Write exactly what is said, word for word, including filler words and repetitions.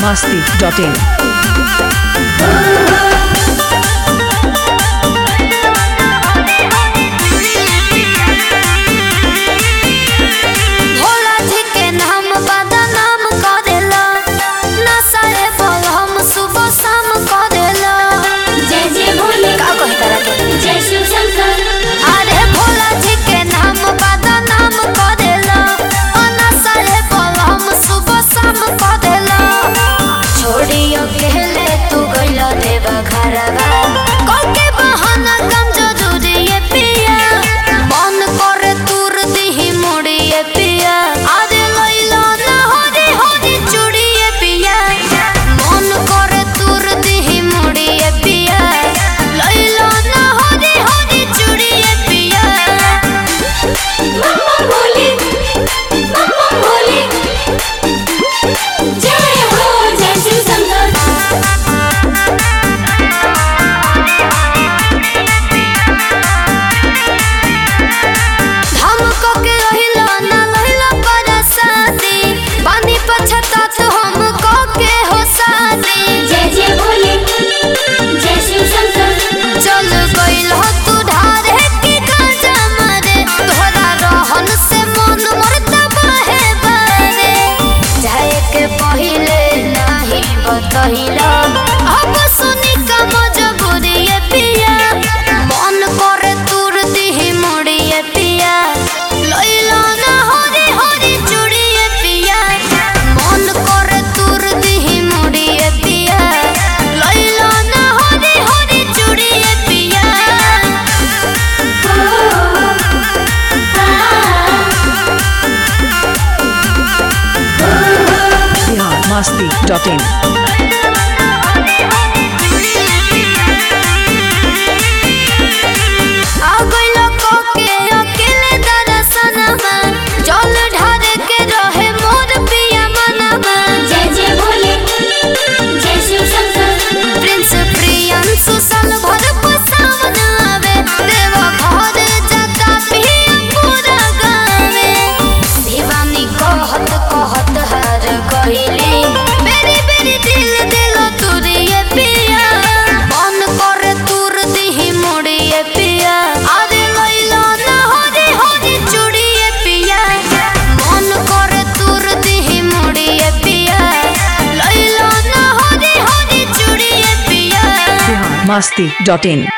masti dot in. अब सुनी का मजबूरी है पिया, मन करे तुर दी मुड़ी है पिया, लइलो ना हरी हरी चूड़ी है पिया, मन करे तुर दी मुड़ी है पिया, लइलो ना हरी हरी चूड़ी है पिया। Bihar masti dot in. masti dot in.